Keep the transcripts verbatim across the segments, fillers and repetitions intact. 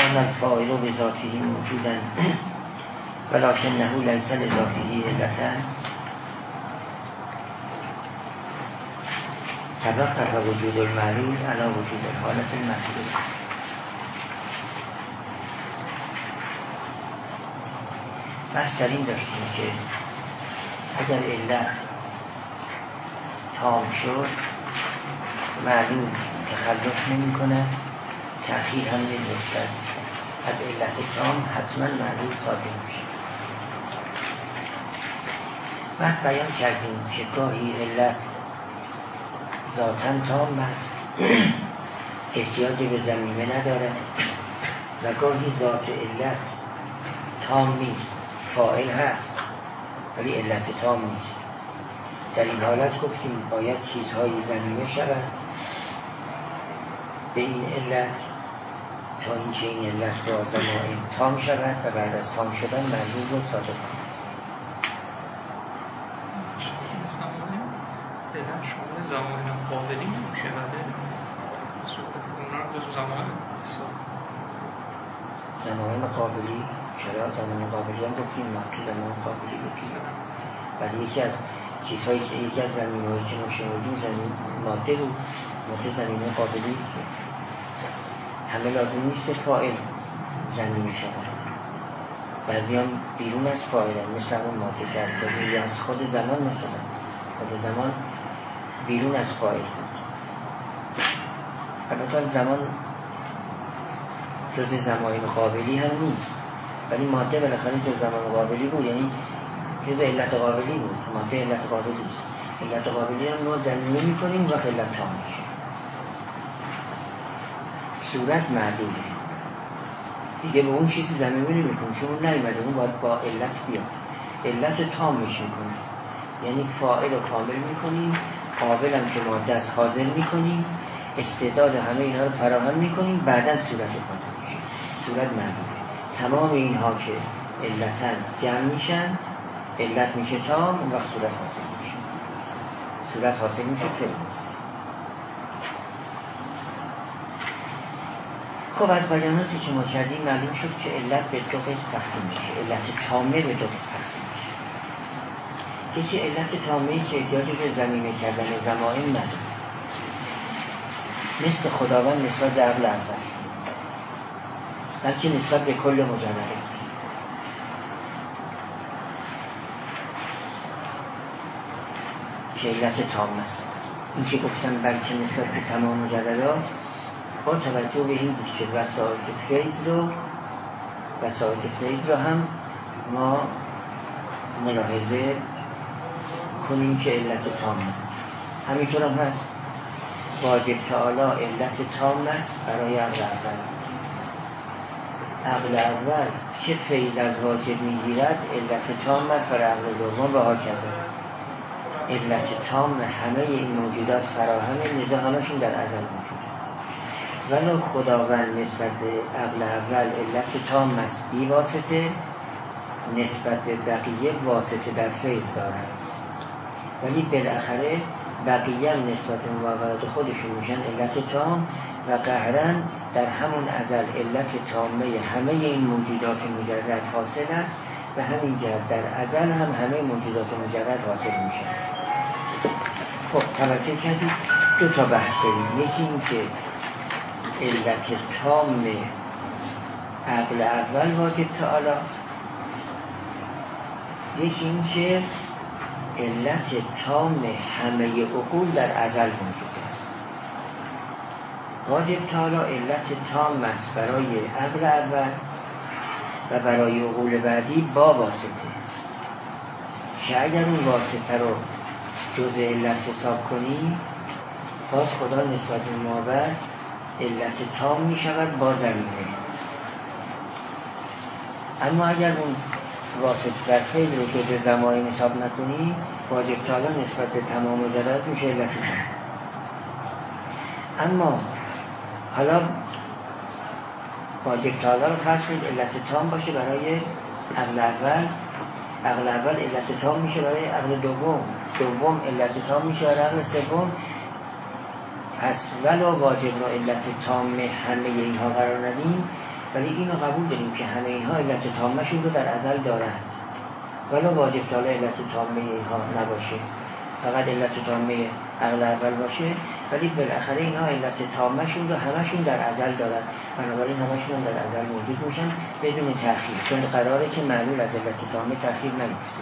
کان الفاعل بذاته موجودا ولکنه لیس لذاته علتا توقف وجود المعلول علی وجود الحالت المسئول. بحث در این داشتیم که اگر علت تام شد معلول تخلف نمی کند، تأخیر هم نمی افتد. از علت تام حتما معلول صادر میشه. بعد بیان کردیم که گاهی علت ذاتاً تام است، احتیاج به ضمیمه نداره، و گاهی ذات علت تام نیست، فاعل هست ولی علت تام نیست. در این حالت گفتیم باید چیزهای ضمیمه شود به این علت تا اینکه این علت با ضمائم تام شود و بعد از تام شدن معلول رو صادر کند. بدن شما زمان قابلی نمیشه بده صحبت اونا رو دو زمان زمان قابلی چرا زمان قابلی هم بکنیم ما که زمان قابلی بکنیم ولی یکی از چیزهایی که یکی از زمینهایی که ما شنیدیم زمین ماده بود، ماده زمینه قابلی که همه لازم نیست که فاعل زمینه شود، بعضی هم بیرون از فاعل هم مثل اون ماده که از طبیعی از خود زمان مثلا خود زمان بیرون از فاعل بود. البته زمان جز زمان قابلی هم نیست ولی ماده بالاخره جز زمان قابلی بود، یعنی جز علت قابلی بود. ماده علت قابلی است. علت قابلی هم ما ضمیمه می‌کنیم و علت تام میشه. صورت معلومه دیگه به اون چیزی ضمیمه نمی‌کنیم چون اون نیومده، اون باید با علت بیاد. علت تام میشه می‌کنیم یعنی فاعل رو کامل می‌کنیم، قابل هم که ماده است حاضر می‌کنیم، استعداد همه اینها رو فراهم می‌کنیم، بعداً صورت رو حاصل میشه. صورت معلومه. تمام اینها که علتاً جمع میشن، علت میشه تام، اون وقت صورت حاصل میشه. صورت حاصل میشه فعل. خب از بیاناتی که ما کردیم معلوم شد که علت به دو قسم تقسیم میشه. علت تامه به دو قسم تقسیم میشه. یکی علت تامه‌ای که احتیاج به ضمیمه کردن ضمائم نداره، مثل خداوند نسبت به عقل اول، بلکه نسبت به کل مجرد. که علت تام است. این که گفتم بلکه نسبت به تمام مجردات با توجه به این بود که وسائط فیض رو وسائط فیض رو هم ما ملاحظه کنیم که علت تام است. همینطور هم هست واجب تعالی علت تام است برای عقل اول. عقل اول که فیض از واجب میگیرد علت تام است برای عقل دوم و هاکذا. علت تام همه این موجودات فراهمه، لذا همشون در ازل موجوده. ولو خداوند نسبت به عقل اول علت تام است بی واسطه، نسبت به بقیه واسطه در فیض دارد، ولی بالاخره بقیه هم نسبت به مواقعات خودشون میشن علت تام و قهرن در همون ازل علت تامه همه این موجودات مجرد حاصل است و همین جهت در ازل هم همه موجودات مجرد حاصل میشن. خب توجه کردید دو تا بحث داریم. یکی این که علت تام عقل اول واجب تعالی است، یکی این که علت تام همه عقول در ازل موجود است. واجب تعالی علت تام است برای عقل اول و برای عقول بعدی با واسطه، که اگر اون واسطه رو جز علت حساب کنی باز خدا نسبت به مابعد علت تام می شود با ضمیمه. اما اگر اون واسطه در فیض رو جز ضمائم حساب نکنی واجب تعالی نسبت به تمام مجرد میشه علت تام. اما حالا واجب تعالی رو فرض کنید علت تام باشه برای عقل اول، عقل اول علت تام میشه برای عقل دوم، دوم علت تام میشه برای عقل سوم. پس ولو واجب را علت تام همه اینها قرار ندیم ولی اینو قبول داریم که همه اینها علت تامشون رو در ازل دارن، ولی واجب تعالی علت تامه اینها نباشه، فقط علت تامه عقل اول باشه، ولی بالاخره اینها علت تامشون رو همشون در ازل دارن، بنابراین همشون در ازل موجود میشن بدون تأخیر، چون قراره که معلول از علت تامه تأخیر نیفته.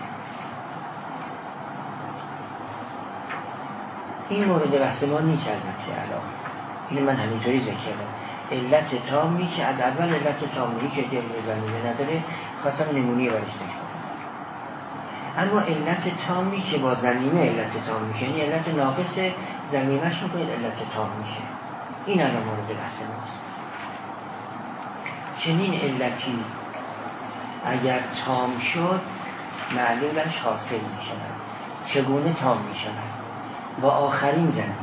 این مورد بحث ما نیست البته الان، این من همینطوری ذکر کردم. علت تامی که از اول علت تامی هیچ احتیاج به زمینه نداره، خواستم نمونی برش ذکر کنم. اما علت تامی که با زمینه علت تام میشه، یعنی علت ناقص زمینهش میکنید علت تام میشه، این الان مورد بحث ماست. چنین علتی اگر تام شد معلولش حاصل میشود. چگونه تام میشود؟ با آخرین زمینه.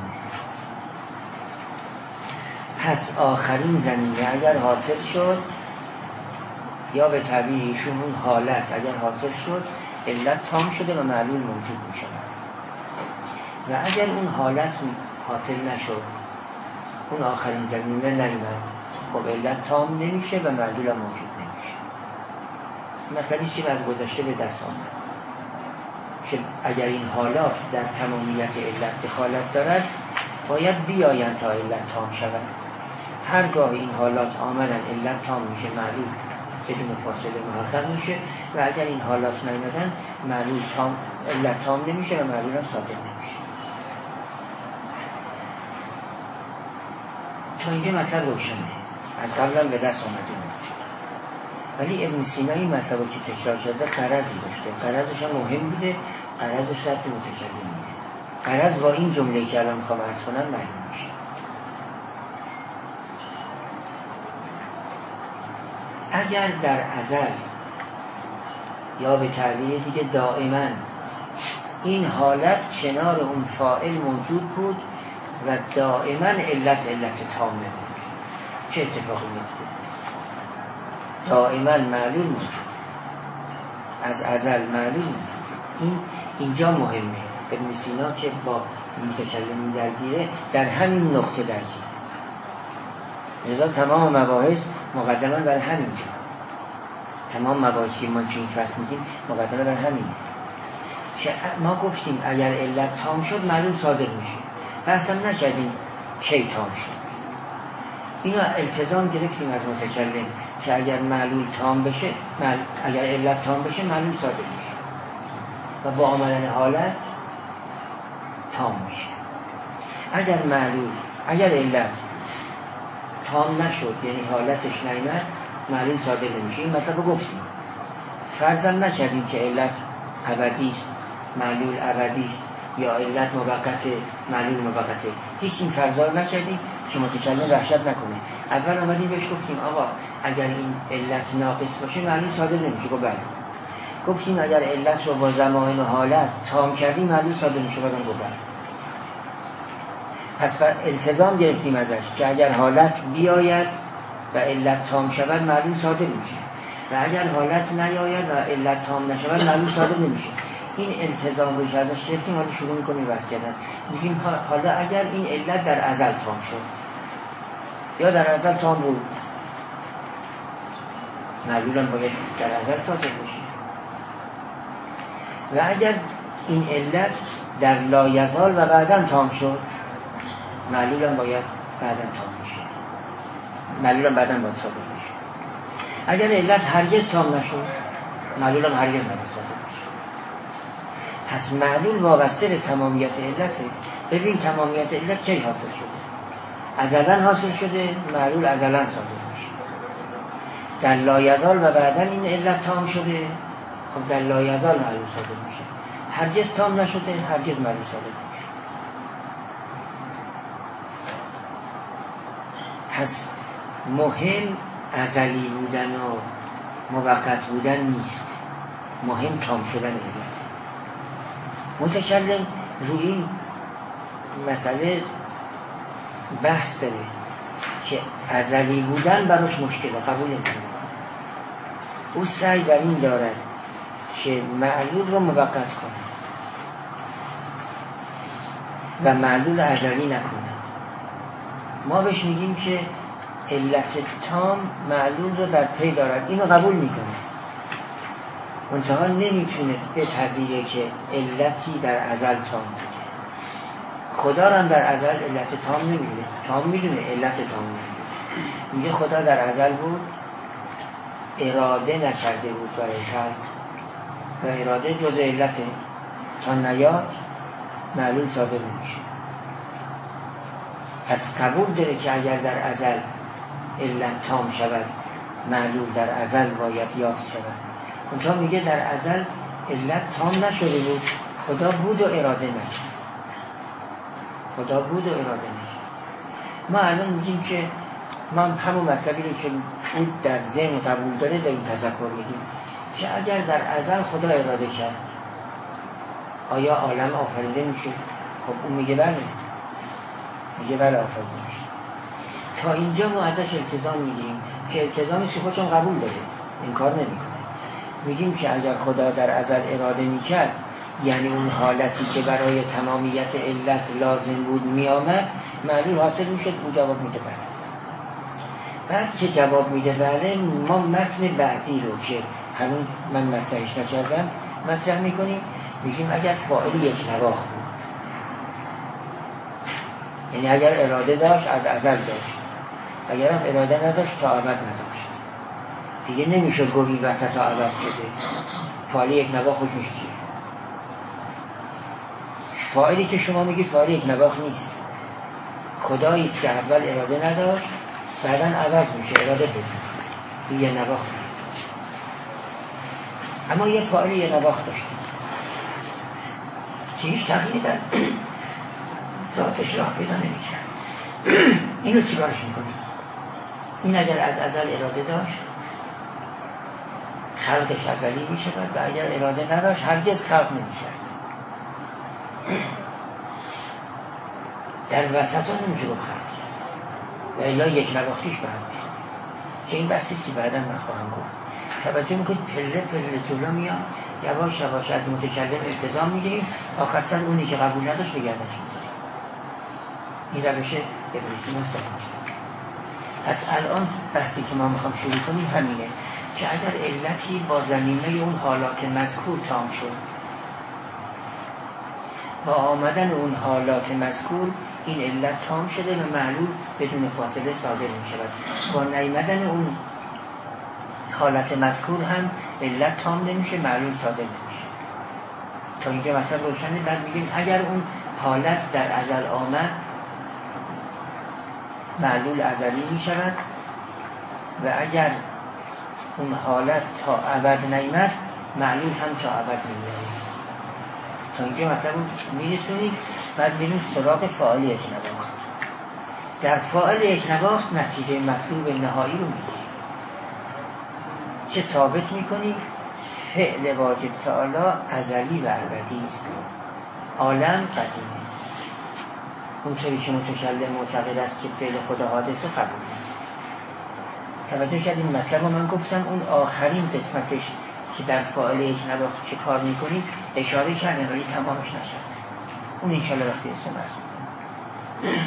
پس آخرین زمینه اگر حاصل شد، یا به تعبیر ایشون اون حالت اگر حاصل شد، علت تام شده و معلول موجود می شود. و اگر اون حالت حاصل نشد، اون آخرین زمینه نیامد، خب علت تام نمیشه و معلول هم موجود نمیشه. مثلا که از گذشته به دست آمد که اگر این حالات در تمامیت علت دخالت دارد، باید بیایند تا علت تام شود. هرگاه این حالات آمدن علت تام میشه، معلول بدون فاصله محقق میشه، و اگر این حالات نیامدن معلول تام علت تام نمیشه و معلول هم صادق نمیشه. تا اینجا مطلب روشنه، از قبلا به دست آمده بود. ولی ابن سینا این مطلب که تکرار شده غرضی داشته، غرضش هم مهم بوده، غرضش رد متکلمیه. غرض با این جمله که الان میخوام عرض کنم معلوم میشه. اگر در ازل یا به تعبیر دیگه دائما این حالت کنار اون فاعل موجود بود و دائما علت علت تامه بود، چه اتفاقی میفته؟ دائما معلول موجود، از ازل معلول موجود. این اینجا مهمه. ابن سینا که با متکلمی درگیره، در همین نقطه درگیره. لذا تمام مباحث مقدماً بر همینجا، تمام مباحثی ما که این فصل میگیم مقدمه بر همین. ما گفتیم اگر علت تام شد معلول صادق میشه، بحثم نکردیم کی تام شد. اینا التزام گرفتیم از متکلم که اگر معلول تام بشه، اگر علت تام بشه معلول صادق میشه و با آمدن حالت تام میشه. اگر معلول اگر علت تام نشد، یعنی حالتش نیامد، معلول صادق نمیشه. این مطلب رو گفتیم. فرضم نکردیم که علت ابدی است، معلول ابدی است، یا علت موقته، معلول موقته. هیچ این فرضا رو نکردیم که متکلم وحشت نکنه. اول اومدیم بهش گفتیم آقا اگر این علت ناقص باشه معلول صادق نمیشه. گفت بله. گفتیم اگر علت رو با زمان و حالت تام کردیم معلول صادق میشه. بازم گفت بله. پس بر التزام گرفتیم ازش که اگر حالت بیاید و علت تام شود معلول صادق میشه، و اگر حالت نیاید و علت تام نشود معلول صادق نمیشه. این التزام رو ازش گرفتیم. حالا شروع میکنیم بحث کردن. میگیم حالا اگر این علت در ازل تام شد یا در ازل تام بود، معلول هم باید در ازل صادق بشه. و اگر این علت در لایزال و بعداً تام شد، معلول هم باید بعداً تام بشه. معلول هم بعداً باید صادق بشه. اگر علت هرگز تام نشد، معلول هم هرگز نباید صادق بشه. پس معلول وابسته به تمامیت علته. ببین تمامیت علت کی حاصل شده؟ ازلاً حاصل شده، معلول ازلاً صادق میشه. در لایزال و بعداً این علت تام شده، خب در لایزال معلول صادق میشه. هرگز تام نشده، هرگز معلول صادق میشه. پس مهم ازلی بودن و موقت بودن نیست، مهم تام شدن علت. متکلم روی این مسئله بحث داره که ازلی بودن براش مشکله، قبول نمی‌کنه. او سعی بر این دارد که معلول رو موقت کنه و معلول ازلی نکنه. ما بهش میگیم که علت تام معلول رو در پی دارد، اینو قبول میکنه، منتها نمیتونه بپذیره که علتی در ازل تام بوده. خدا هم در ازل علت تام نمیدونه، تام میدونه، علت تام نمیدونه. میگه خدا در ازل بود، اراده نکرده بود برای خلق و اراده جز علته، تا نیاد معلول صادر نمیشه. پس قبول داره که اگر در ازل علت تام شود، معلول در ازل باید یافت شود. اونجا میگه در ازل علت تام نشده بود، خدا بود و اراده نکرد. خدا بود و اراده نکرد. ما الان میگیم که ما همون مطلبی رو که بود در ذهن قبول داره در این تذکر میگیم که اگر در ازل خدا اراده کرد آیا عالم آفریده میشه؟ خب اون میگه بله، میگه بله آفریده میشه. تا اینجا ما ازش التزام میگیریم که التزامش خودشون قبول داره، انکار نمیکنه. میگیم که اگر خدا در ازل اراده میکرد، یعنی اون حالتی که برای تمامیت علت لازم بود میامد، معلول حاصل میشد. اون جواب میده بله. بعد که جواب میده بله، ما متن بعدی رو که هنوز من مطرحش نکردم مطرح میکنیم. میگیم اگر فاعل یک نواخت بود، یعنی اگر اراده داشت از ازل داشت، اگر هم اراده نداشت تا ابد نداشت، دیگه نمیشه گویی وسط تا ابد شده. فاعل یک نواخت حکمش چیه؟ فاعلی که شما میگید فاعل یک نواخت نیست، خدایی است که اول اراده نداشت بعداً عوض میشه، اراده بود، یه نواخت نیست. اما یه فاعل یه نواخت داشتیم که هیچ تغییری در ذاتش راه پیدا نمی‌کرد. اینو چیکارش میکنیم؟ این اگر از ازل اراده داشت خلقش ازلی میشود و اگر اراده نداشت هرگز خلق نمیشد. در وسط ها نمیشه گفت خلق کرد و الا یک نواختیش برم میشه که این بحثیست که بعدا من خواهم گفت. توجه میکنید پله پله جلو میان، یواش یواش از متکلم التزام میگیریم، آخر سر اونی که قبول نداشت بگردش میذاریم. این روش ابن سینا است. پس الان بحثی که ما میخوام شروع کنیم همینه که اگر علتی با زمینه اون حالات مذکور تام شد، با آمدن اون حالات مذکور این علت تام شده و معلول بدون فاصله صادر می شود. با نیامدن اون حالت مذکور هم علت تام نمیشه، معلول صادر نمیشه. تا اینجا مطلب روشنه. بعد میگیم اگر اون حالت در ازل آمد، معلول ازلی می شود و اگر اون حالت تا ابد نیامد، معلول هم تا ابد نمیاد. تا اینجا مطلب میرسونید. بعد میریم سراغ فاعل یک نواخت. در فاعل یک نواخت نتیجه مطلوب نهایی رو میگیریم که ثابت میکنیم فعل واجب تعالی ازلی و ابدی است، عالم قدیمه. اونطوری که متکلم معتقد است که فعل خدا حادثه قبول نیست. توجه کردین مطلب رو من گفتم اون آخرین قسمتش که در فاعل یک نواخت چه کار میکنید اشاره کردن ولی تمامش نشد. اون انشالله وقتی اسم برس میکنم.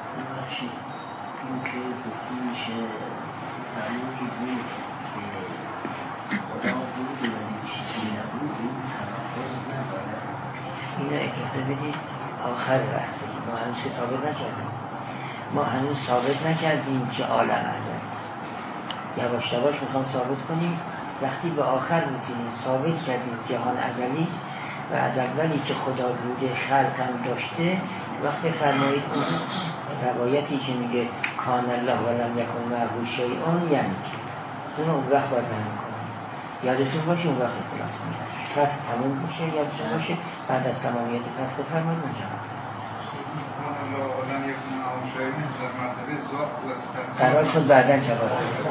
این که گفتی میشه معلومی بود که خدا بود و چیزی نبود، این تناقض نداره. اینو اجازه بدید آخر بحث بگیم. ما هنوز که ثابت نکردیم. ما هنوز ثابت نکردیم که عالم ازلی است. یواش یواش میخوام ثابت کنیم. وقتی به آخر رسیدیم ثابت کردیم جهان ازلی است و از اولی که خدا بوده خلق هم داشته. وقتی فرمایید اون روایتی که میگه کان الله و لم یکن معه شیء یعنی چی؟ اون اون وقت باید بیان کنیم. یادتون باشه اون وقت اطلاع کنیم. فصل تموم باشه، یادتون باشه بعد از تمامیت فصل بفرمایید من جواب قرار شد بعداً جواب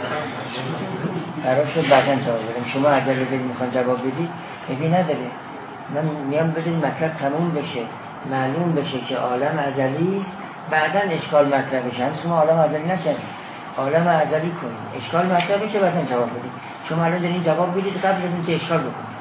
قرار شد بعداً جواب بدم. شما عجله دارید میخوان جواب بدید ببین نداره. من میام بذارید مطلب تموم بشه، معلوم بشه که عالم ازلی است، بعداً اشکال مطرح بشه. هنوز شما عالم ازلی نکردید، عالم ازلی کنید، اشکال مطرح بشه بعداً جواب بدید. شما الان دارین جواب بدید قبل از اینکه اشکال بکنید.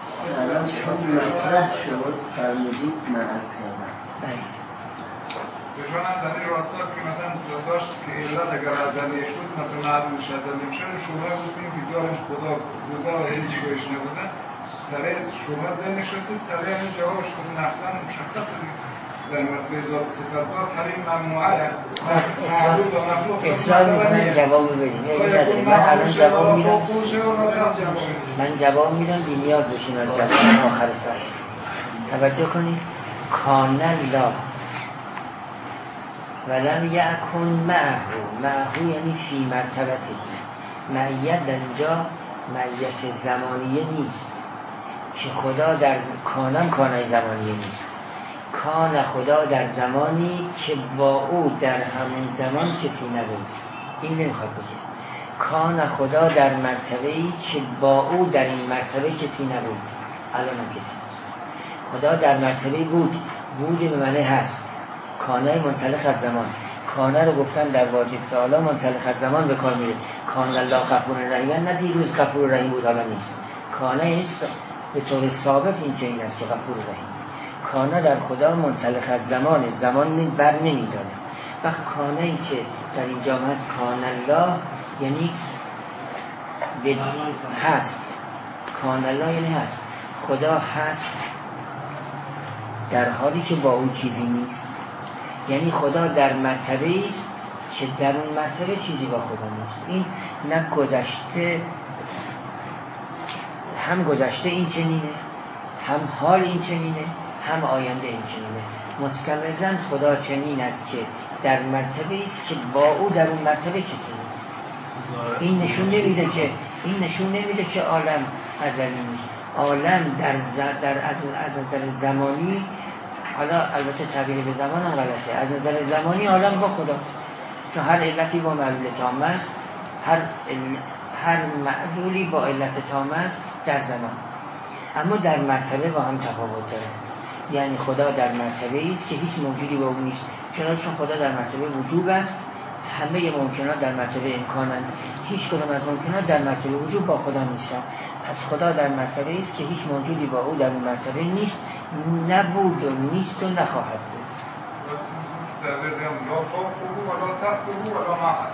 الان چون مطرح شد فرمودید من از کردم. بله چون هم زمین راستا که مثلا داشت که علت اگر ازلی شد مثلا معلومش ازلی میشه شما گفتیم که دارم خدا بوده و هیچ چیزش نبوده سره شما ذهن نشسته سره همین جوابش خود نقداً مشخص در مرتبه ذات صفت ذات حریم ممنوعه اصرار میکنن جواب بدیم من الان جواب میدم من جواب میدم بی نیاز بشین از جواب آخر فصل توجه کنید کان لا ولم یکن معه معه یعنی فی مرتبته معیت در اینجا معیت زمانیه نیست که خدا در کانم کانای زمانیه نیست کان خدا در زمانی که با او در همون زمان کسی نبود این نمیخواد بگه کان خدا در مرتبه‌ای که با او در این مرتبه کسی نبود الان هم کسی نیست خدا در مرتبه بود بود به معنی هست کانه منسلخ از زمان کانه رو گفتن در واجب تعالی منسلخ از زمان به کار میره کان الله غفور رحیم نه دیروز غفور رحیم بود حالا نیست کانه نیست به طور ثابت این چنین است که غفور رحیم کانه در خدا منسلخ از زمان زمان بر نمیداره وقت کانه ای که در اینجا هست کان الله یعنی هست کان الله یعنی هست خدا هست در حالی که با اون چیزی نیست یعنی خدا در مرتبه است که در اون مرتبه چیزی با خدا نیست این نه گذشته هم گذشته این چنینه هم حال این چنینه هم آینده این چنینه مستمرا خدا چنین است که در مرتبه است که با او در اون مرتبه کسی نیست این نشون نمیده که این نشون نمیده که عالم ازلی نیست عالم در ز... در از از نظر زمانی حالا البته تعبیر به زمان هم غلطه از نظر زمانی عالم با خداست چون هر علتی با معلول تام است هر هر معلولی با علت تام است در زمان اما در مرتبه با هم تفاوت داره یعنی خدا در مرتبه است که هیچ موجودی با اون نیست چون خدا در مرتبه وجود است همه ممکنات در مرتبه امکانن هیچ کدام از ممکنات در مرتبه وجود با خدا نیستن پس خدا در مرتبه است که هیچ موجودی با او در اون مرتبه نیست نبود و نیست و نخواهد بود در ورده هم لا فوقه و لا تحته و لا معه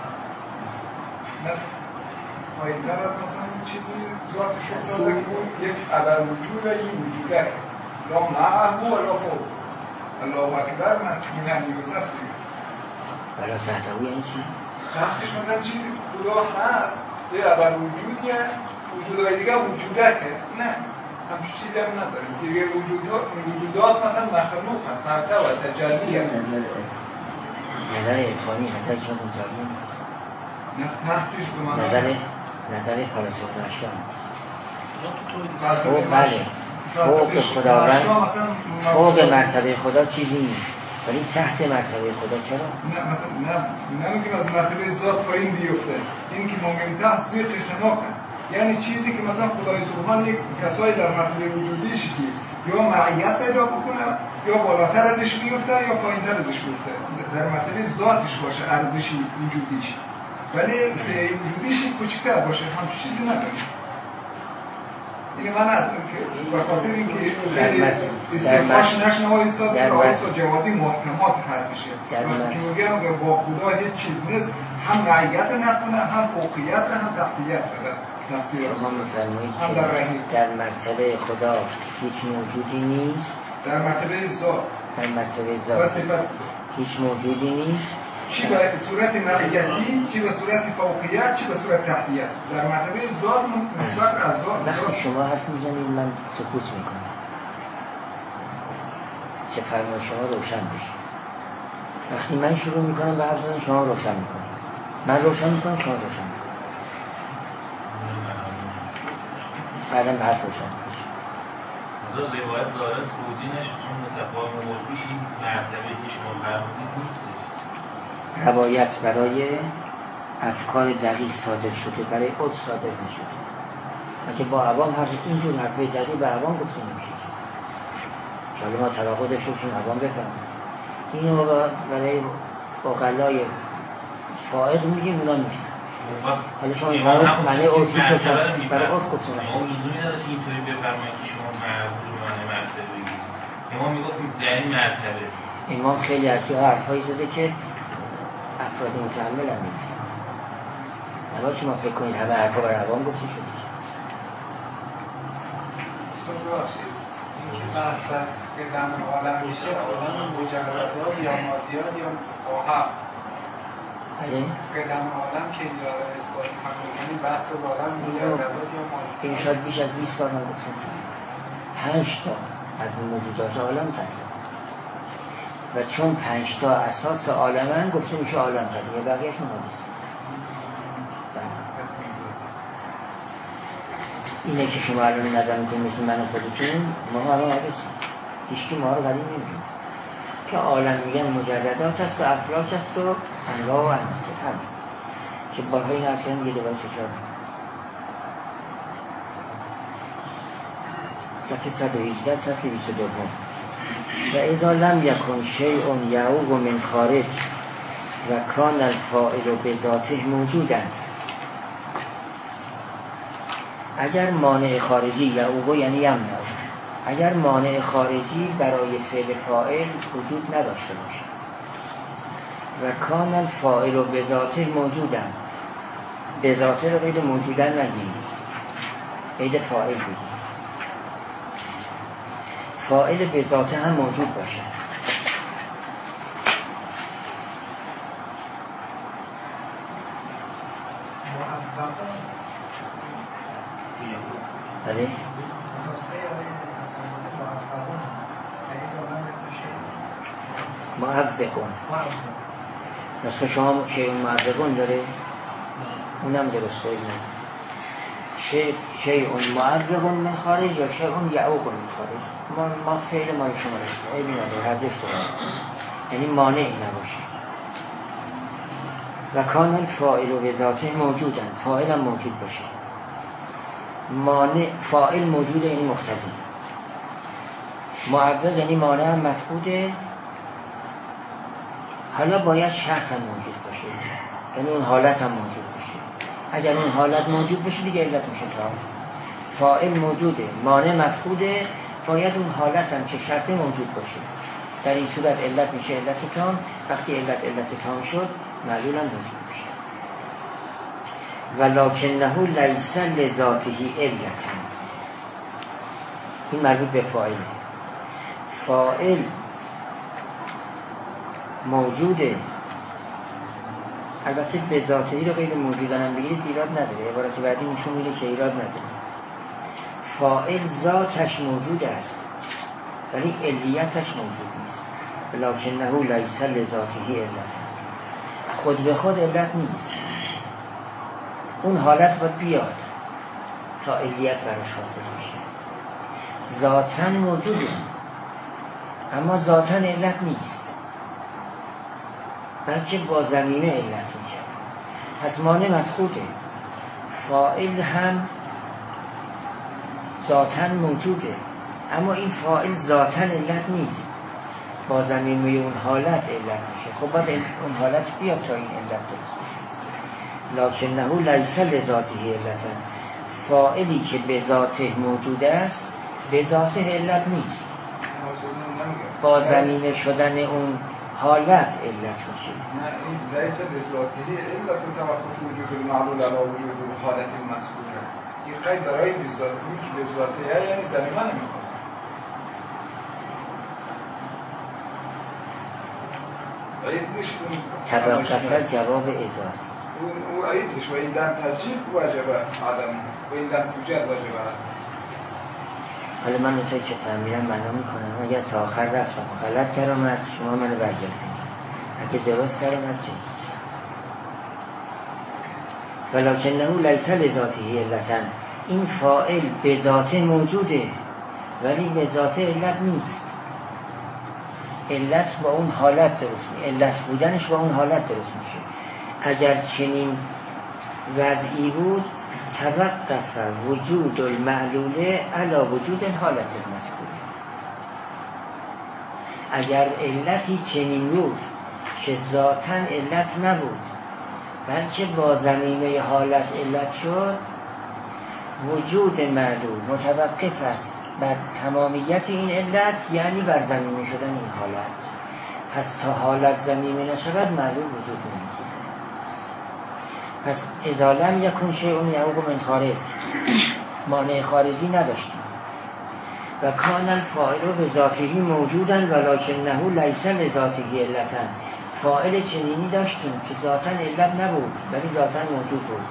نه پایین‌تر از مثلا چیزی ذاتش افتاده که یک عدم وجود این وجوده لا معه و لا فوق الله اکبر من یوسف ولا تحته یعنی چی؟ تحتش مثلا چیزی خدا هست یه عدم وجودیه وجودهای دیگه وجوده که نه همچون چیزی هم نداریم دیگه وجودات وجودات مثلا مخلوق هم پرته و تجلی هم نظر عرفانی نظر چون متعالی نیست نه تحتش به من نظر نظر فلسفه اشیا نیست فوق بله فوق خداوند فوق مرتبه خدا چیزی نیست ولی تحت مرتبه خدا چرا؟ نه مثلا نه نمیگیم از مرتبه ذات پایین بیفته این که ممکن تحت زیر خناقه یعنی چیزی که مثلا خدای سبحان یک کسایی در مرتبه وجودیش که یا معیت پیدا بکنه یا بالاتر ازش بیفته یا پایینتر ازش بیفته در مرتبه ذاتش باشه ارزشی وجودیش ولی وجودیش کوچکتر باشه همچین چیزی نداره این من از که به خاطر اینکه خیلی استفاش نشنه های استاد رئیس جوادی محکمات حرفشه وقتی که میگم با خدا هیچ چیز نیست هم معیت نکنه هم فوقیت هم تحتیت تفسیر شما می‌فرمایید که در مرتبه خدا هیچ موجودی نیست در مرتبه ذات در مرتبه ذات هیچ موجودی نیست چی به صورت معیتی چی به صورت فوقیت چی به صورت تحتیت در مرتبه ذات نسبت از ذات وقتی شما حرف میزنید من سکوت میکنم چه فرمان شما روشن بشه وقتی من شروع میکنم به حرف زدن شما روشن میکنید من روشن میکنم شما روشن میکنید بعدم به حرف روشن بشه از روایت داره توجیه نشه چون متفاهم موضوعش این مرتبه که شما فرمودید نیست روایت برای افکار دقیق صادر شده برای عد صادر نشده اگه با عوام حرف اینجور حرفای دقیق به عوام گفته نمیشه چون ما توقع داشته باشیم عوام بفهمن اینو برای عقلای فائق میگیم اونا میگیم حالا شما معنی عرفی شدن برای عرف گفته نشده اون لزومی نداره که اینطوری بفرمایید که شما معبود و معنی مرتبه بگید امام میگفت یعنی مرتبه. امام خیلی از این حرفایی زده که افراد متحمل هم میگه. نباید شما فکر کنید همه حرفا بر عوام گفته شده. این که بحث از قدم عالم میشه، عالم مجردات یا مادیات یا آهر قدم عالم که اینجا اثبات می‌کنی بحث از عالم مجردات یا مادیات. این شاید بیش از بیست بار من گفتم پنج تا از موجودات عالم قدیم و چون پنج تا اساس عالمن گفته میشه عالم قدیم، بقیه‌شون حادثه. اینه که شما الان نظر میکنید مثل من و خودتون، ما الان حادثه هیچکی ما رو قدیم نمیدونه که عالم میگن مجردات هست و افلاک هست و انواع و عناصر هم که بارها این از کنم یه دوباره تکرار میکنم. صفحه صد و هجده صفحه بیست و دو. و اذا لم یکن شیء یعوق من خارج و کان الفاعل بذاته موجودا، اگر مانع خارجی یعوق یعنی یمنع، اگر مانع خارجی برای فعل فاعل وجود نداشته باشه و کان الفاعل بذاته موجودا، بذاته رو قید موجودا نگیرید، قید فاعل بگیرید. فاعل به ذاته هم موجود باشه. بله معوقون نسخه شما شیء معوقون داره، اونم درسته نه شیء معوقون من خارج یا شیء یعوق من خارج. ما ما فعل ما شما رسته ای بیماده هر دوست درست، یعنی مانعی نباشه. و کان الفاعل و ذاته موجودن، فاعل هم موجود باشه. مانع فاعل موجوده یعنی مقتضی، معوق یعنی مانع هم مفقوده. حالا باید شرط هم موجود باشه، یعنی اون حالت هم موجود باشه. اگر اون حالت موجود باشه دیگه علت میشه تمام. فاعل موجوده، مانع مفقوده، باید اون حالت هم که شرط موجود باشه. در این صورت علت میشه علت تام. وقتی علت علت تام شد معلول هم موجود میشه. ولکنه لیس لذاته علت، این مربوط به فاعل. فاعل موجوده، البته به ذاتهی رو غیر موجودن هم بگیرید ایراد نداره، عبارت بعدی نشون میده که ایراد نداره. فاعل ذاتش موجود است ولی علیتش موجود نیست. ولکنه لیس لذاته علت، خود به خود علت نیست، اون حالت باید بیاد تا علیت براش حاصل میشه. ذاتن موجوده اما ذاتن علت نیست، بلکه با زمینه علت میشه. پس مانع مفقوده. فاعل هم ذاتن موجوده اما این فاعل ذاتن علت نیست، با زمینه اون حالت علت میشه. خب باید اون حالت بیاد تا این علت درست میشه. لکنه لیس لذاته علت، فاعلی که به ذاته موجود است به ذاته علت نیست، با زمینه شدن اون حالت علت میشه. نه این لیس لذاته علت توقف وجود المعلول علی وجود حالت المذکوره. این قید برای به ذاته که به ذاته یعنی زمینه نمیخواد. توقف جواب ازاست. او عیدش و این دم ترجیح واجبه آدم و این دم توجد واجبه. حالا من اونطوری که فهمیدم معنا میکنم، اگر تا آخر رفتم غلط درآمد شما منو برگردید، اگه درست درآمد که هیچ. ولکنه لیس لذاته علتا، این فاعل به ذاته موجوده ولی به ذاته علت نیست. علت با اون حالت درست میشه، علت بودنش با اون حالت درست میشه. اگر چنین وضعی بود توقف وجود المعلوله علی وجود حالت المذکوره. اگر علتی چنین بود که ذاتاً علت نبود بلکه با زمینه حالت علت شد، وجود معلول متوقف است بر تمامیت این علت یعنی بر ضمیمه شدن این حالت. پس تا حالت ضمیمه نشود معلول وجود نمی‌گیرد. پس اذا لم یکن شیء یعوق من خارج، مانع خارجی نداشتیم. و کان الفاعل به ذاته موجودا ولکنه لیس لذاته علتا، فاعل چنینی داشتیم که ذاتاً علت نبود ولی ذاتاً موجود بود.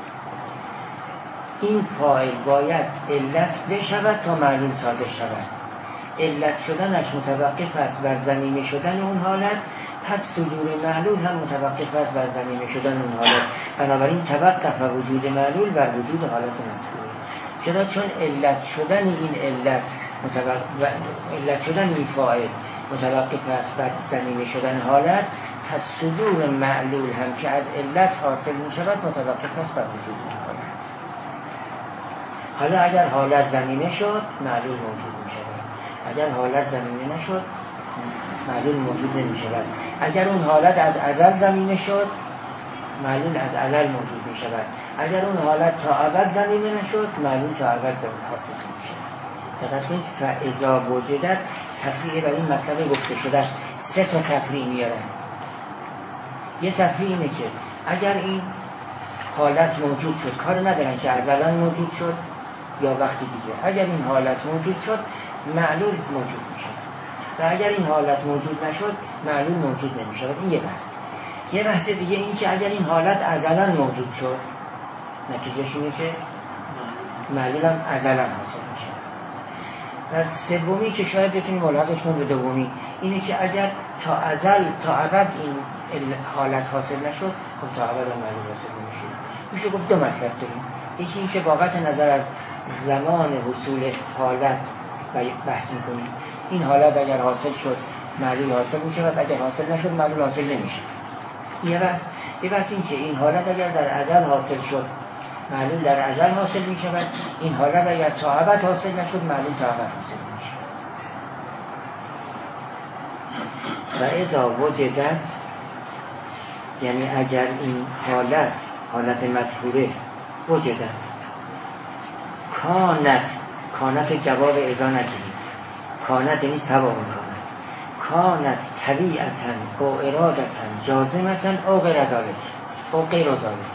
این فاعل باید علت بشود تا معلول صادر شود. علت شدنش متوقف است بر ضمیمه شدن اون حالت، پس صدور معلول هم متوقف است بر ضمیمه شدن اون حالت. بنابراین توقف وجود معلول بر وجود حالت مذکوره. چرا؟ چون علت شدن این علت متوقف علت شدن این فاعل متوقف است بر ضمیمه شدن حالت، پس صدور معلول هم که از علت حاصل می شود متوقف است بر وجود این حالت. حالا اگر حالت ضمیمه شد معلول موجود می شود، اگر حالت ضمیمه نشد معلول موجود نمی شود. اگر اون حالت از ازل ضمیمه شد معلول از ازل موجود می شود. اگر اون حالت تا ابد ضمیمه نشد معلول تا ابد حاصل می شود. دقت کنید فاذا وجدت تفریع برای این مطلب گفته شده است. سه تا تفریع میارن. یه تفریع اینه که اگر این حالت موجود شد، کار ندارن که ازلا موجود شد یا وقتی دیگه، اگر این حالت موجود شد معلول موجود میشه و اگر این حالت موجود نشد معلول موجود نمیشه. این یه بحث. یه بحث دیگه این که اگر این حالت ازلا موجود شد نتیجهش اینه که معلول هم ازلا حاصل میشه. و سومی که شاید بتونیم ملحقش کنیم به دومی اینه که اگر تا ازل تا ابد این حالت حاصل نشد خب تا ابد هم معلول حاصل نمیشه. میشه گفت دو مطلب داریم. یکی این که واقعا نظر از زمان حصول حالت بحث میکنیم. این حالت اگر حاصل شد معلول حاصل میشه و اگر حاصل نشد معلول حاصل نمیشه. یه بحث. یه بحث این که این حالت اگر در ازل حاصل شد معلول در ازل حاصل میشه و این حالت اگر تا ابد حاصل نشد معلول تا ابد حاصل میشه. و اذا وجدت یعنی اگر این حالت حالت مذکوره وجدت کانت کانت جواب اذا نگیرید. کانت یعنی سبب کانت کانت طبیعتا او ارادتا جازمتا او غیر از ذالک او غیر از ذالک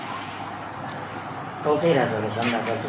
او غیر از ذالک هم نباید.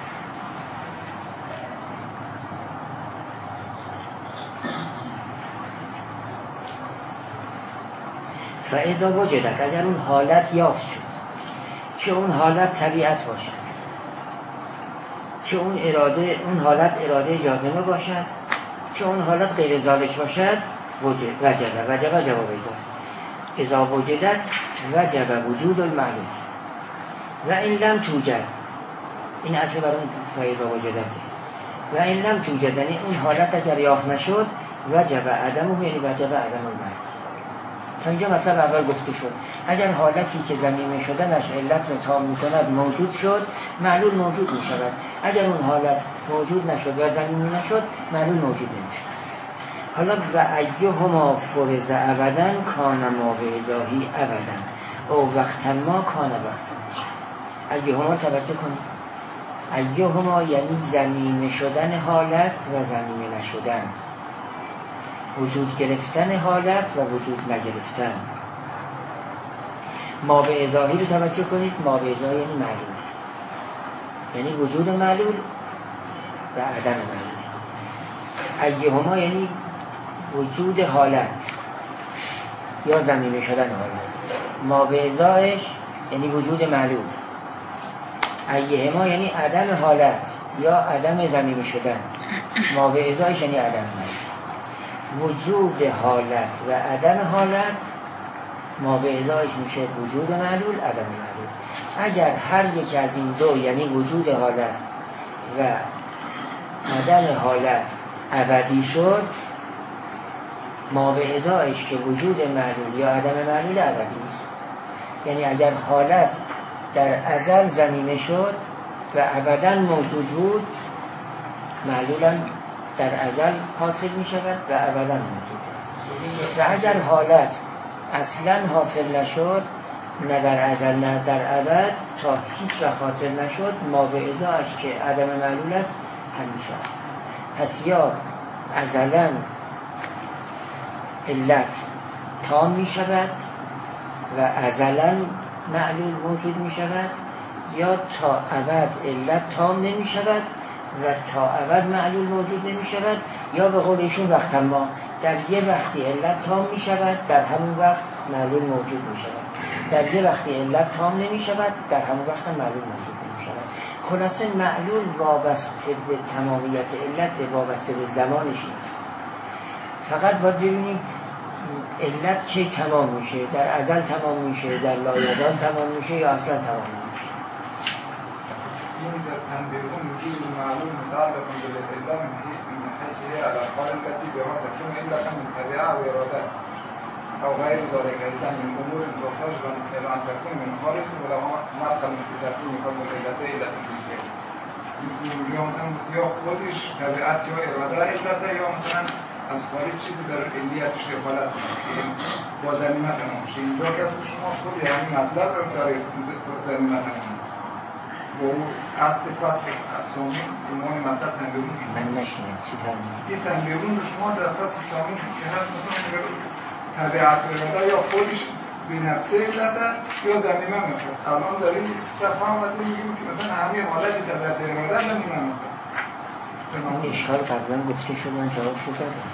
فاذا وجدت اگر اون حالت یافت شد، چه اون حالت طبیعت باشد چه اون اراده اون حالت اراده جازمه باشد چه اون حالت غیر ذالک باشد وجب وجب وجب جواب ایزاست. اذا وجدت وجب وجود المعلوم و این لم توجد. این اصل بر اون فاذا وجدته. و این لم توجد یعنی اون حالت اگر یافت نشد وجب عدمه یعنی وجب عدم المعلوم. تا اینجا مطلب اول گفته شد. اگر حالتی که ضمیمه شدنش علت رو تام می‌کند موجود شد معلول موجود می‌شود. اگر اون حالت موجود نشد و ضمیمه نشد معلول موجود نمی‌شود. حالا و ایهما فرض ابدا کان ما به ازاهی ابدا او وقت ما کان وقت. ایهما توجه کنید. ایهما یعنی ضمیمه شدن حالت و ضمیمه نشدن، وجود گرفتن حالت و وجود نگرفتن. ما به ازاهی رو توجه کنید. ما به ازاهی یعنی معلول، یعنی وجود معلول و عدم معلول. ایهما یعنی وجود حالت یا ضمیمه شدن حالت. ما به ازایش یعنی وجود معلول. ایهما یعنی عدم حالت یا عدم ضمیمه شدن. ما به ازایش یعنی عدم معلول. وجود حالت و عدم حالت ما به ازایش میشه وجود معلول عدم معلول. اگر هر یک از این دو یعنی وجود حالت و عدم حالت ابدی شد ما به ازایش که وجود معلول یا عدم معلول ابدی است. یعنی اگر حالت در ازل ضمیمه شد و ابدا موجود بود معلولا در ازل حاصل می شود و ابدا موجود. و اگر حالت اصلا حاصل نشد نه در ازل نه در ابد تا هیچ وقت حاصل نشد ما به ازایش که عدم معلول است همیشه است. پس یا ازلا علت تام می شود و ازلا معلول موجود می شود، یا تا ابد علت تام نمی شود و تا ابد معلول موجود نمی شود، یا به قول ایشون وقت ما در یه وقتی علت تام می شود در همون وقت معلول موجود می شود، در یه وقتی علت تام نمی شود در همون وقت معلول موجود نمی شود. خلاصه معلول وابسته به تمامیت علت، وابسته به زمانش نیست. فقط باید ببینیم علت کی تمام میشه، در ازل تمام میشه، در لایزال تمام میشه یا اصلا تمام میشه. این در تنبیهون وجود معلوم متعلق بالعلة من حيث هي الأفعال التي بها تكون إلا من طبيعة وإرادة أو غير ذلك، إذا من أمور تحتاج إلى أن تكون من خارج ولو معقل من تكون قبل العلة إلى تلك. یا مثلا یا خودش طبیعت یا اراده علته، یا مثلا از خارج چیزی در علیتش دخالت کنه با ضمیمه تمام میشه. اینجا که از شما خود یعنی مطلب رو داره ضمیمه تمام با اون اصل فصل اسامی ایمان مطلب تنبیهون من نشنم چی فرمید؟ این تنبیهون رو شما در فصل اسامی که هست مثلا طبیعت و اراده یا خودش به نفسه علته یا ضمیمه میخواد. الان در این صفحه آمده میگیم که مثلا همه حالت طبیعت و اراده ضمیمه میخواد. این اشکال قبلا گفته شد، من جواب شد دادم.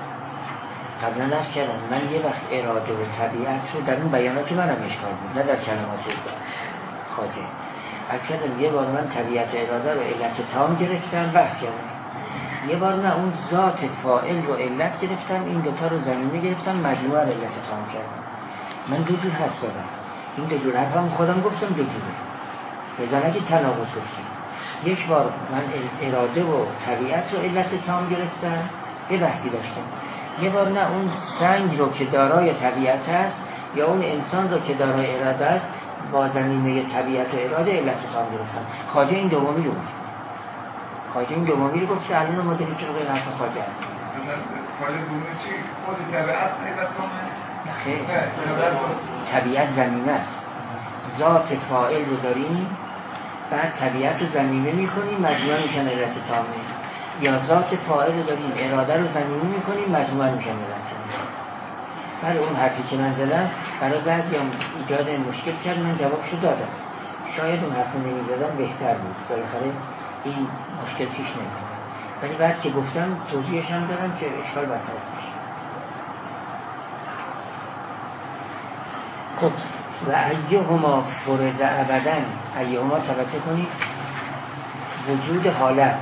قبلا عرض کردم من یه وقت اراده و طبیعت رو در اون بیانات منم اشکال بود، نه در کلمات خواجه. عرض کردم یه بار من طبیعت و اراده رو علت تام گرفتم بحث کردم، یه بار نه اون ذات فاعل رو علت گرفتم، این دوتا رو زمینه گرفتم، مجموعه علت تام کردم. من دو جور حرف زدم، این دو جور حرف هم خودم گفتم دو جوره، رضا نگی تناقض گفتم. یک بار من اراده و طبیعت رو علت تام گرفتم، یه بحثی داشتم. یه بار نه اون سنگ رو که دارای طبیعت است یا اون انسان رو که دارای اراده است با زمینه طبیعت و اراده علت تام گرفتم. خواجه این دومی رو گفت. خواجه این دومی رو گفت که الان ما داریم چه بقیه حرف خواجه هست. مثلا خواجه دومی چی؟ خود طبیعت علت تامه؟ خیلی طبیعت زمینه است، ذات فاعل رو داریم بعد طبیعت رو زمینه میکنیم مجموعه میشن علت تامه، یا ذات فاعل رو داریم اراده رو زمینه میکنیم مجموعه میشن علت تامه. بعد اون حرفی که من زدم برای بعضی هم ایجاد مشکل کرد، من جوابشو دادم. شاید اون حرف رو نمیزدم بهتر بود، بالاخره این مشکل پیش نمیاد. ولی بعد که گفتم توضیحش هم دادم که اشکال برطرف بشه. خب و ایهما فرض ابدا، ایهما توجه کنید وجود حالت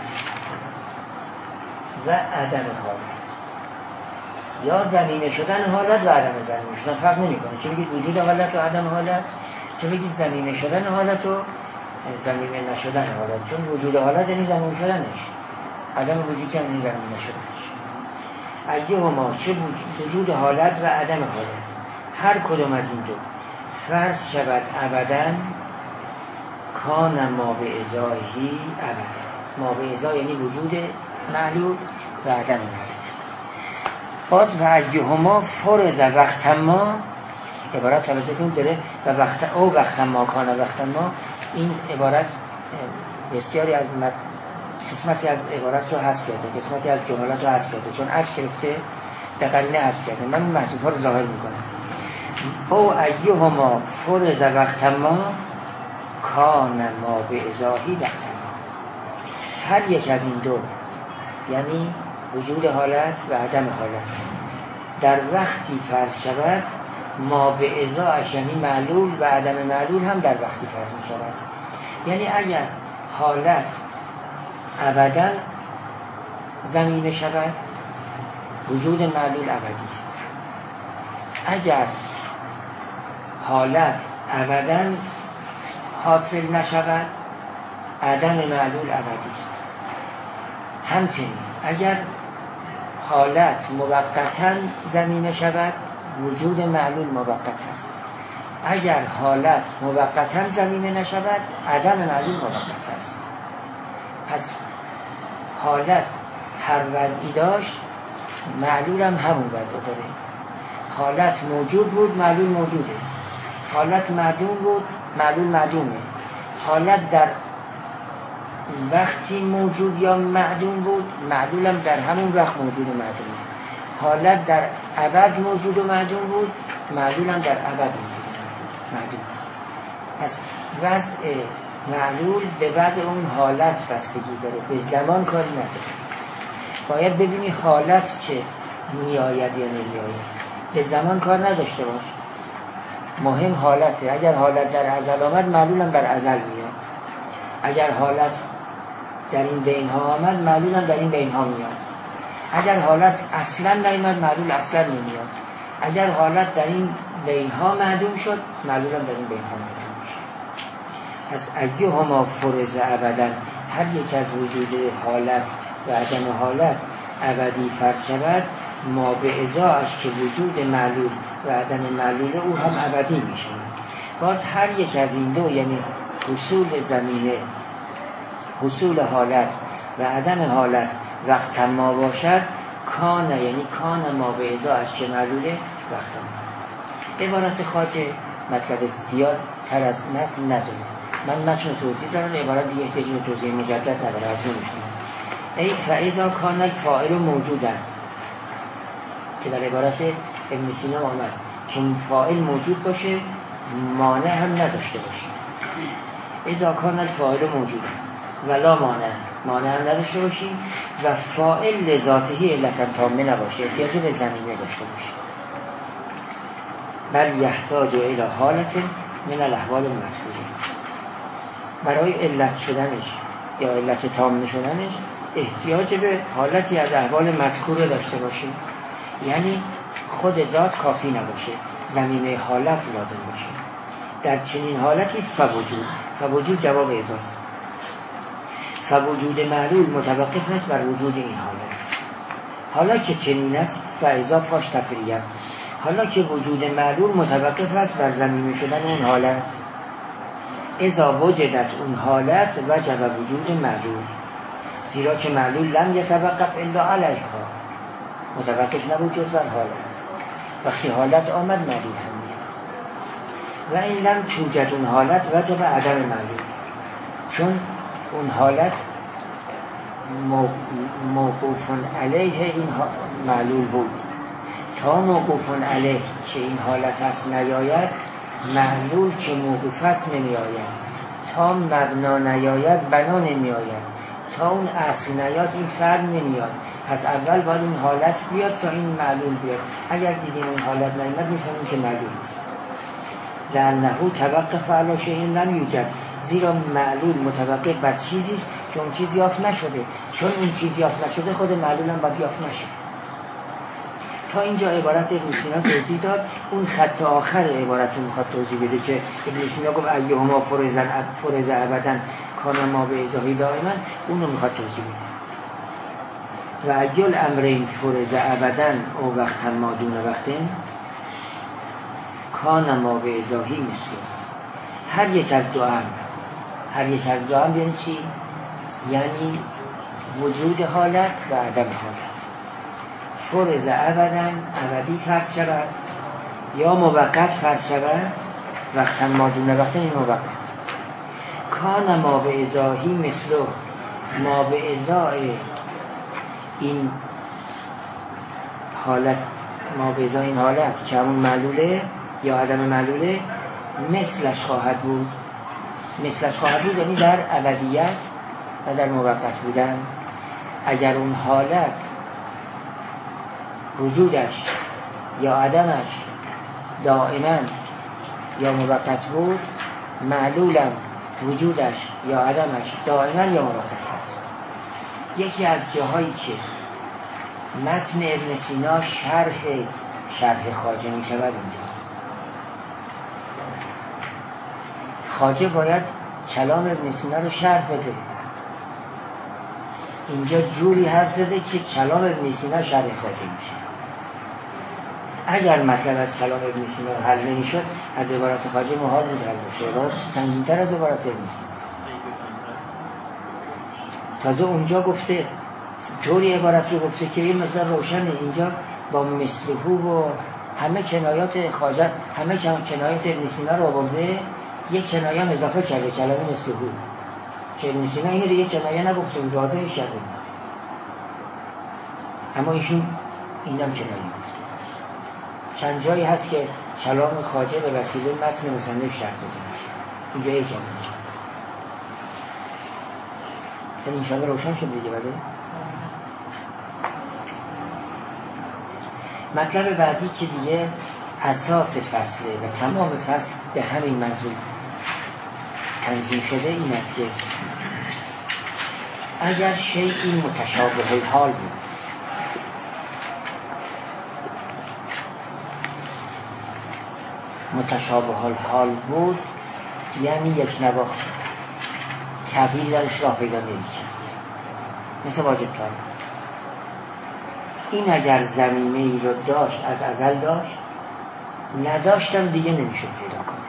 و عدم حالت، یا زمینه شدن حالت و عدم زمینه شدن، فرق نمی‌کنه چه بگید وجود حالت و عدم حالت، چه بگید زمینه شدن حالت و زمینه نشدن حالت. چون وجود حالت یعنی زمینه شدنش، عدم وجود یعنی زمینه شدنش. ایهما چه وجود حالت و عدم حالت، هر کدوم از این دو فرض شود ابداً، کان ما به ازاهی ابداً. ما به ازا یعنی وجود معلول و عدم معلول. باز و ایهما فرض وقت ما، عبارت توجه کنید داره و وقت او وقت ما کان وقت ما، این عبارت بسیاری از مد... قسمتی از عبارت رو حذف کرده، قسمتی از جملات رو حذف کرده، چون عجز گرفته به قرینه حذف کرده. من این محذوف ها رو ظاهر میکنم. او ایهما فرض وقت ما کان ما به ازاهی وقت ما، هر یک از این دو یعنی وجود حالت و عدم حالت در وقتی فرض شود، ما به ازاش یعنی معلول و عدم معلول هم در وقتی فرض می شود. یعنی اگر حالت ابدا زمینه شود، وجود معلول ابدی است. اگر حالت ابدا حاصل نشود، عدم معلول ابدی است. همچنین اگر حالت موقتا زمینه شود، وجود معلول موقت است. اگر حالت موقتا زمینه نشود، عدم معلول موقت است. پس حالت هر وضعی داشت، معلول هم همون وضع داره. حالت موجود بود، معلول موجوده. حالت معدوم بود، معلول معدومه. حالت در وقتی موجود یا معدوم بود، معدول هم در همون وقت موجود و معدوم بود. حالت در ابد موجود و معدوم بود، معدول هم در ابد موجود و معدوم. پس وضع معلول به وضع اون حالت بستگی داره، به زمان کاری نداره. باید ببینی حالت چه میآید یا نمیآید، به زمان کار نداشته باش. مهم حالته. اگر حالت در ازل آمد، معلول هم در ازل میاد. اگر حالت در این بین ها آمد، معلول هم در این بین ها میاد. اگر حالت اصلا نیامد، معلول اصلا نمیاد. اگر حالت در این بین ها معدوم شد، معلول هم در این بین ها معدوم میشه. پس ایهما فرض ابدا، هر یک از وجود حالت و عدم حالت ابدی فرض شود، ما به ازاش که وجود معلول و عدم معلول او هم ابدی میشه. باز هر یک از این دو، یعنی حصول زمینه، حصول حالت و عدم حالت وقت ما باشد، کان، یعنی کان ما به ازاش که معلوله وقت ما. عبارت خواجه مطلب زیاد تر از متن نداره. من متن توضیح دارم، عبارت دیگه احتیاج به توضیح مجدد نداره. از اون میشونم ای فاذا کان الفاعل موجودن، که در عبارت ابن سینا آمد که فاعل موجود باشه، مانع هم نداشته باشه. اذا کان الفاعل موجودن ولا مانع، مانع هم نداشته باشیم و فاعل لذاته علت تامه نباشه، احتیاج به زمینه داشته باشه. بل یحتاج الی حالت من الاحوال المذکوره، برای علت شدنش یا علت تامه شدنش احتیاج به حالتی از احوال مذکوره داشته باشه. یعنی خود ذات کافی نباشه، زمینه حالت لازم باشه. در چنین حالتی فوجود، فوجود جواب ازاست. فوجود معلول متوقف است بر وجود این حالت. حالا که چنین است، فاذا فاش تفریع است. حالا که وجود معلول متوقف است بر زمینه شدن اون حالت، اذا وجدت اون حالت وجب وجود معلول، زیرا که معلول لم یتوقف الا علیها، متوقف نبود جز بر حالت. وقتی حالت آمد، معلول هم میاد. و این لم توجد اون حالت وجب عدم معلول، چون اون حالت موقوف علیه این معلول بود. تا موقوف علیه که این حالت هست نیاید، معلول که موقوف است نمی آید. تا مبنا نیاید، بنا نمی آید. تا اون اصل نیاد، این فرد نمیاد. پس اول باید اون حالت بیاد تا این معلول بیاد. اگر دیدیم اون حالت نیامد، میفهمیم که معلول نیست. لأنه توقف علی شیء لم یوجد، زیرا معلول متوقف بر چیزی است که اون چیز یافت نشده. چون اون چیز یافت نشده، خود معلول هم باید یافت نشه. تا اینجا عبارت ابن سینا توضیح داد. اون خط آخر عبارت رو میخواد توضیح بده که ابن سینا گفت ایهما فرض فرض ابدا کان ما به ازاهی دائما، اون رو میخواد توضیح بده. و ایل امرین فرض ابدا او وقتا ما دون وقتین کان ما به ازاهی مثل. هر یک از دو امر، هر یک از دو امر یعنی چی؟ یعنی وجود حالت و عدم حالت. فرض ابدا ابدی فرض شود یا موقت فرض شود، وقتا ما دون وقتین این موقت. کان ما به ازاهی مثل، ما به ازای این حالت، ما به ازای این حالت که همون معلوله یا عدم معلوله، مثلش خواهد بود. مثلش خواهد بود یعنی در ابدیت و در موقت بودن. اگر اون حالت وجودش یا عدمش دائما یا موقت بود، معلولم وجودش یا عدمش دائما یا موقت هست. یکی از جاهایی که متن ابن سینا شرح شرح خواجه می شود اینجاست. خواجه باید کلام ابن سینا رو شرح بده. اینجا جوری حرف زده که کلام ابن سینا شرح خواجه میشه. اگر مطلب از کلام ابن سینا حل نمیشد، از عبارت خواجه محال بود حل بشه. عبارت سنگین‌تر از عبارت ابن سینا. تازه اونجا گفته، طوری عبارت رو گفته که یه مقدار روشنه. اینجا با مثلهو و همه کنایات خواجه، همه کنایات ابن سینا رو آورده، یک کنایه اضافه کرده، کلام مثلهو، که ابن سینا اینو دیگه کنایه نگفته بود، واضحش کرده بود، اما ایشون اینم کنایه گفته. چند جایی هست که کلام خواجه به وسیله متن مصنف شرط داده میشه، اینجا یک جایی هست. این انشاءالله روشن شد دیگه. بله مطلب بعدی که دیگه اساس فصله و تمام فصل به همین منظور تنظیم شده این است که اگر شیئی متشابه الحال بود، متشابه الحال بود یعنی یک نواخت تغییر درش راه پیدا نمی‌کرد، مثل واجب طالب. این اگر ضمیمه ای رو داشت از ازل داشت، نداشتم دیگه نمیشد پیدا کنه.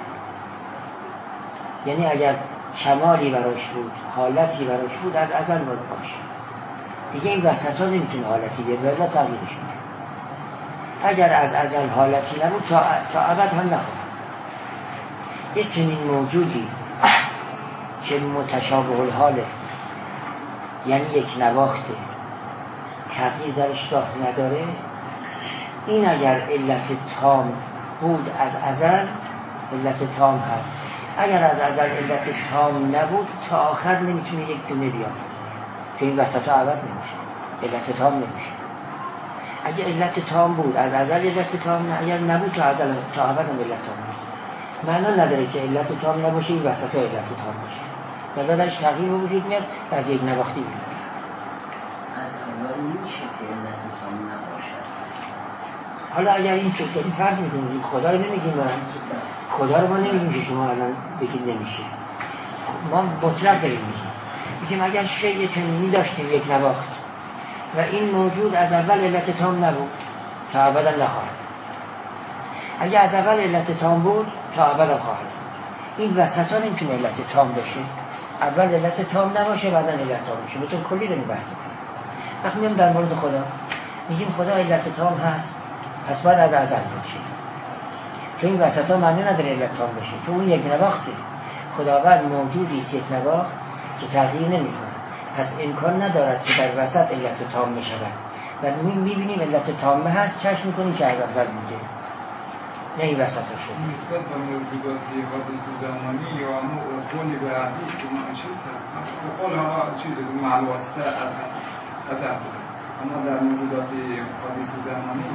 یعنی اگر کمالی براش بود، حالتی براش بود، از ازل باید باشه دیگه. این وسط ها نمیتونه حالتی بیاد ولی تغییرش میده. اگر از ازل حالتی نبود تا, تا ابد هم نخواهد. یه چنین موجودی که متشابه الحاله، یعنی یک نواخته تغییر درش راه نداره، این اگر علت تام بود از ازل علت تام هست. اگر از ازل علت تام نبود تا آخر نمیتونه یک دونه بیافته، که این وسط ها عوض نمیشه، علت تام نمیشه. اگر علت تام بود از ازل علت تام نه، اگر نبود تا ازل تا ابد هم علت تام نیست. معنا نداره که علت تام نباشه این وسط ها علت تام باشه، ولی درش تغییر به وجود میاد و از یک نواختی وجود میاد. از اول نمیشه که علت تام نباشه. حالا اگر این چطوری فرض میکنیم خدا رو نمیگیم، من خدا رو ما نمیگیم که شما الان بگید نمیشه، ما مطلق داریم میگیم. میگیم اگر شیء چنینی داشتیم یک نواخت و این موجود از اول علت تام نبود تا ابد هم نخواهد. اگر از اول علت تام بود تا ابد هم خواهد. این وسط ها نمیتونه علت تام باشه، اول علت تام نباشه بعدا علت تام باشه. بهتون کلی رو بحث میکنیم. وقتی میگیم در مورد خدا میگیم خدا علت تام هست، پس باید از ازل باشه، چون این وسط ها معنی نداره علت تام باشه، چون اون یک نواخته. خداوند موجودی است یک نواخت که تغییر نمی کنه، پس امکان ندارد که در وسط علت تام بشود و میبینیم علت تامه هست چشم میکنیم که از ازل بوده، نه این وسط ها شد. نسبت به موجودات حادث زمانی یا قولی به عهدی که ما چیز هست قول ها چیز معلواسته از عهد، اما در موجودات حادث زمانی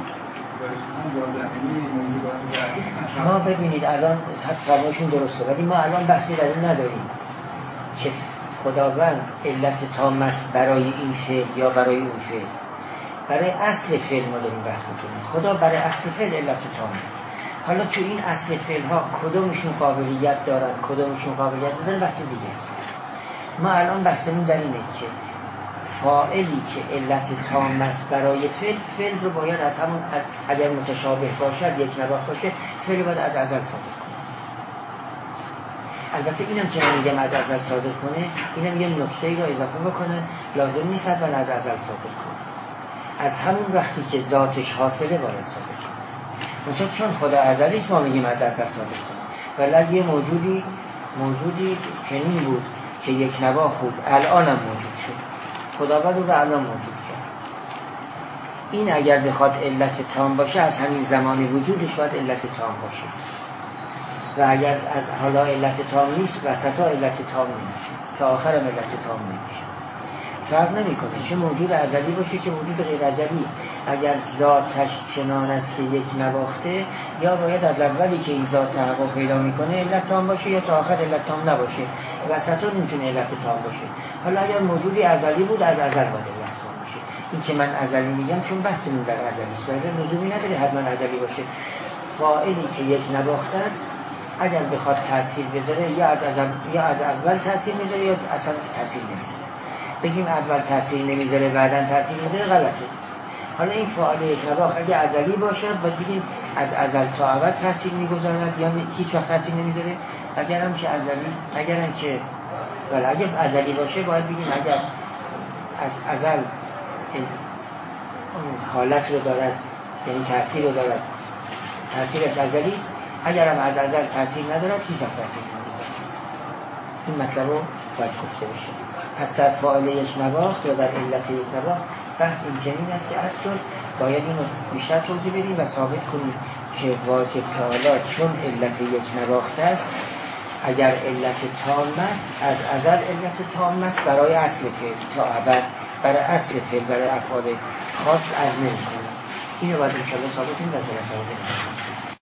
ما ببینید الان حد فرمایشون درسته، ولی ما الان بحثی در این نداریم که خداوند علت تام است برای این فعل یا برای اون فعل. برای اصل فعل ما داریم بحث میکنیم. خدا برای اصل فعل علت تامه. حالا تو این اصل فعل ها کدومشون قابلیت دارن کدومشون قابلیت ندارن بحث دیگه است. ما الان بحثمون در اینه که فاعلی که علت تام است برای فعل، فعل رو باید از همون اگر متشابه باشد یک نواخت باشه فعل باید از ازل صادر کنه. البته اینم که من میگم از ازل صادر کنه، اینم یه نکته‌ای رو اضافه بکنه، لازم نیست حتما از ازل صادر کنه، از همون وقتی که ذاتش حاصله باید صادر کنه. منتها چون خدا ازلی است ما میگیم از ازل صادر کنه، ولی یه موجودی موجودی چنین بود که یک نواخت بود الانم موجود شد، خداوند رو الان موجود کرد. این اگر بخواد علت تام باشه از همین زمان وجودش باید علت تام باشه، و اگر از حالا علت تام نیست وسطا علت تام نمیشه، تا آخر علت تام نمیشه. فرق نمیکنه چه موجود ازلی باشه چه موجود غیر ازلی، اگر ذاتش چنان است که یک نواخته، یا باید از اولی که این ذات تحقق پیدا میکنه علت تام باشه یا تا آخر علت تام نباشه، وسطا نمیتونه علت تام باشه. حالا اگر موجودی ازلی بود از ازل باید علت تام باشه. این که من ازلی میگم چون بحثمون در ازلی است، ولی لزومی نداره حتما ازلی باشه. فاعلی که یک نواخته است اگر بخواد تاثیر بذاره یا از ازل یا از اول تاثیر میذاره یا اصلا تاثیر نمیذاره. بگیم اول تاثیر نمیذاره بعداً تاثیر میذاره غلطه. حالا این فعال یک نواخت اگه ازلی باشه باید بگیم از ازل تا ابد تاثیر میگذارد یا هیچ وقت تاثیر نمیذاره. اگر هم که ازلی اگر هم که ولی اگه ازلی باشه باید بگیم اگر از ازل حالت رو دارد یعنی تاثیر رو دارد تاثیرش ازلی است، اگر هم از ازل تاثیر ندارد هیچ وقت تاثیر نمیذاره. این مطلب رو باید گفته بشه. پس در فاعل یک نواخت یا در علت یک نواخت بحث این چنین است که اصل باید اینو بیشتر توضیح بدیم و ثابت کنیم که واجب تعالی چون علت یک نواخت است، اگر علت تام است از ازل علت تام است برای اصل فعل تا ابد، برای اصل فعل برای افعال خاص از نمی کنه. اینو باید انشاءالله ثابت کنیم در جلسه آینده.